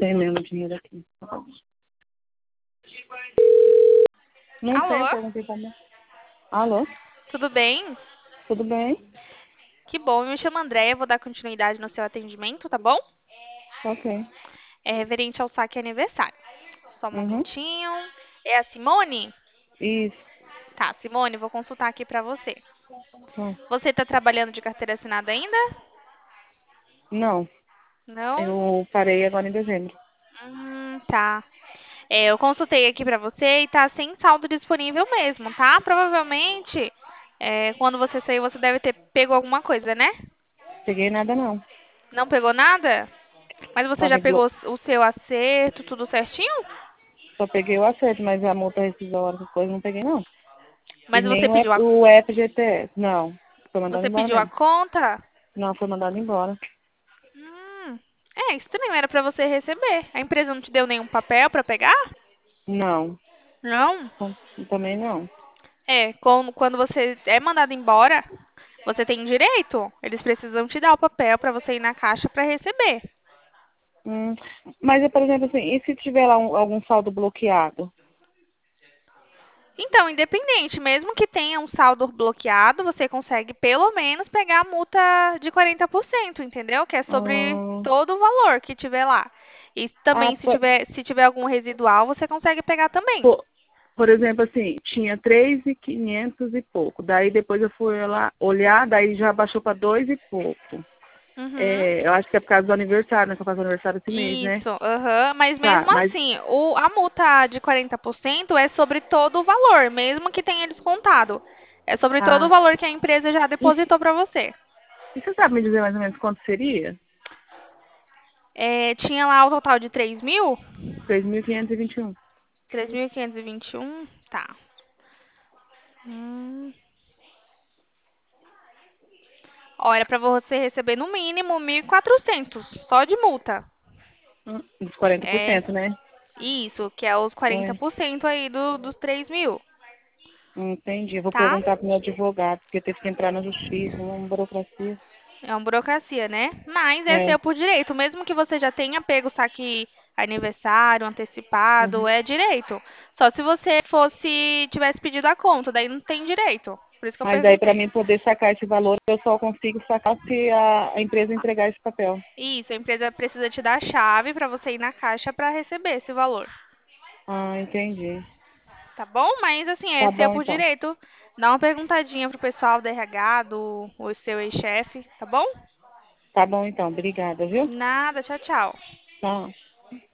tem mesmo dinheiro aqui. Não tem, Alô? perguntei pra mim. Alô? Tudo bem? Tudo bem? Que bom, eu me chamo Andréia, vou dar continuidade no seu atendimento, tá bom? Ok. É referente ao saque aniversário. Só um Uhum. momentinho. É a Simone? Isso. Tá, Simone, vou consultar aqui pra você. Hum. Você tá trabalhando de carteira assinada ainda? Não, Não? eu parei agora em dezembro. Tá. Eu consultei aqui pra você e tá sem saldo disponível mesmo, tá? Provavelmente, quando você saiu, você deve ter pego alguma coisa, né? Peguei nada não. Não pegou nada? Mas você Só já me pegou o seu acerto, tudo certinho? só peguei o acerto, mas a multa rescisória, essas coisas não peguei não. E Mas nem você pediu o FGTS. Não. Foi mandado você embora pediu a mesmo. conta? Não, foi mandado embora. Estranho, era pra você receber. A empresa não te deu nenhum papel pra pegar? Não. Não. Também não. Quando você é mandado embora, você tem direito. Eles precisam te dar o papel pra você ir na caixa pra receber. Hum. Mas, por exemplo, assim, e se tiver lá algum saldo bloqueado? Então, independente, mesmo que tenha um saldo bloqueado, você consegue pelo menos pegar a multa de 40%, entendeu? Que é sobre Hum. todo o valor que tiver lá. E Ah, também, se tiver algum residual, você consegue pegar também. por exemplo, assim, tinha 3.500 e pouco. Daí depois eu fui lá olhar, daí já baixou para 2 e pouco. Uhum. É, eu acho que é por causa do aniversário, né? Que eu faço aniversário esse mês, né? Isso, aham. Mas Tá, mesmo mas assim, a multa de 40% é sobre todo o valor, mesmo que tenha descontado. É sobre todo o ah, valor que a empresa já e, depositou para você. e você sabe me dizer mais ou menos quanto seria? Tinha lá o total de 3.000? 3.521. 3.521, tá. Hum. Ó, era para você receber no mínimo 1.400 só de multa. Dos quarenta por É cento, né? isso, que é os quarenta Foi. por cento aí dos 3.000, Entendi. Eu vou tá? perguntar pro meu advogado, porque teve que entrar na justiça, uma burocracia. É uma burocracia, né? Mas é É. seu por direito. Mesmo que você já tenha pego o saque aniversário, antecipado, Uhum. é direito. Só se você tivesse pedido a conta, daí não tem direito. Por isso que eu Mas daí para perguntei. mim poder sacar esse valor, eu só consigo sacar se a empresa entregar esse papel. Isso, a empresa precisa te dar a chave para você ir na caixa para receber esse valor. Ah, entendi. Tá bom? Mas assim, é Tá seu bom por então. direito. Dá uma perguntadinha pro pessoal do RH, do o seu ex-chefe, tá bom? Tá bom então. Obrigada, viu? Nada, tchau, tchau. Tchau.